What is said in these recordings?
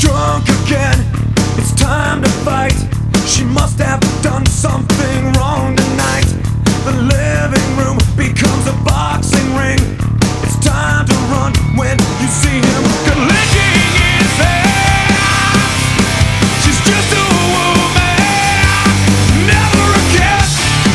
drunk again. It's time to fight. She must have done something wrong tonight. The living room becomes a boxing ring. It's time to run when you see him licking his ass. She's just a woman, never a cat.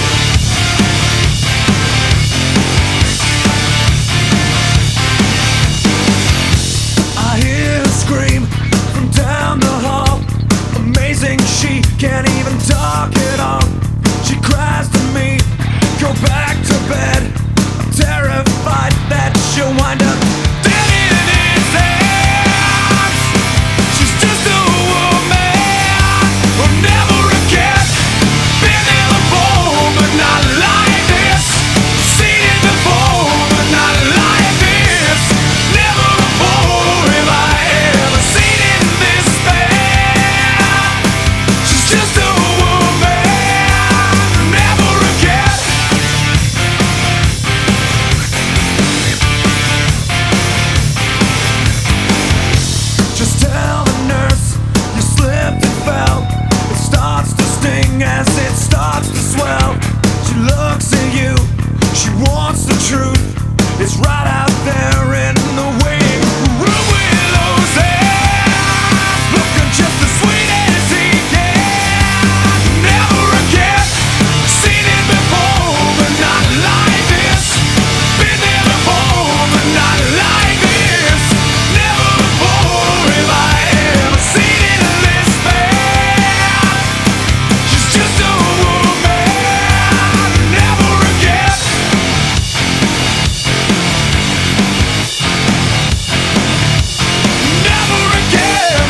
I hear her scream from down the hall. Amazing, she can't even talk at all. She cries to me, go back to bed. I'm terrified that she'll wind up dead in his hands. She's just a woman, or never a cat. Been there before, but not like this. Seen it before, but not like this. Never before have I ever seen it this bad. She's just a woman, never a cat. Just tell the nurse you slipped and fell. It starts to sting as it starts to swell. She looks at you, she wants the truth. It's right out there in the waiting room with those hands, looking just as sweet as he can. Never again, seen it before, but not like this. Been there before, but not like this. Never before have I ever seen it this bad. She's just a woman, never again. Never again.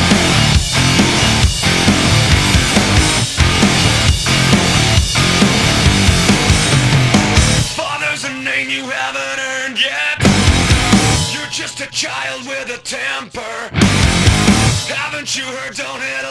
Father's a name you haven't earned yet. You're just a child with a temper. Haven't you heard? Don't hit